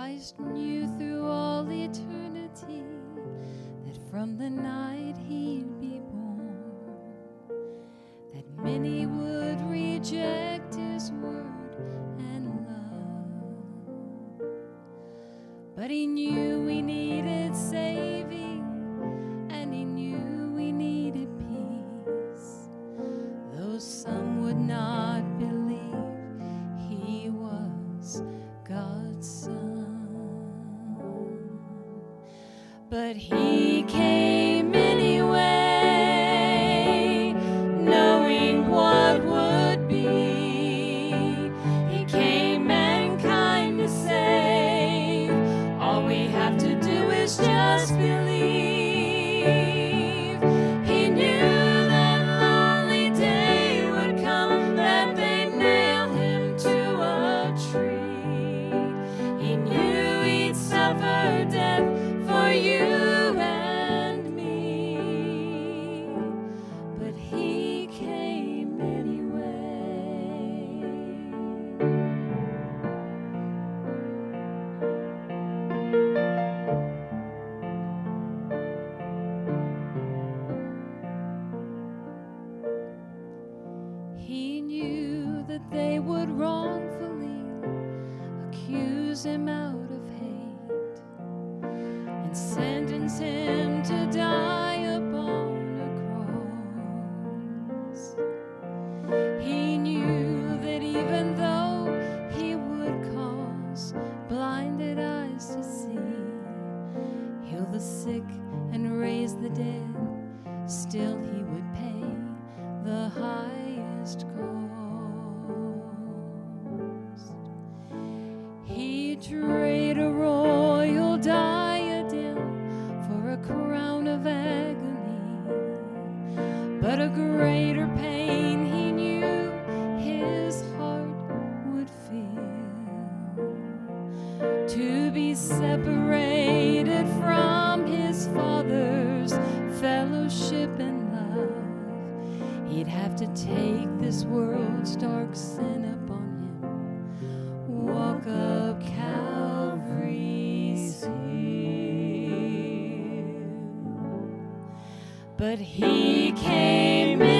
Christ knew through all eternity that from the night he'd be born, that many would reject his word and love. But he knew we needed saving, and he knew we needed peace, though some would not believe he was God's Son. But he came anyway, knowing what would be. He came mankind to save. All we have to do is just believe. He knew that lonely day would come, that they'd nail him to a tree. He knew he'd suffer death for you and me, but he came anyway. He knew that they would wrongfully accuse him out of hate and sentence him to die upon a cross. He knew that even though he would cause blinded eyes to see, heal the sick and raise the dead, still he would pay the highest cost. He trade a royal diadem for a crown of agony, but a greater pain he knew his heart would feel, to be separated from his Father's fellowship and love. He'd have to take this world's dark sin upon him, walk up Calvary's hill. But he came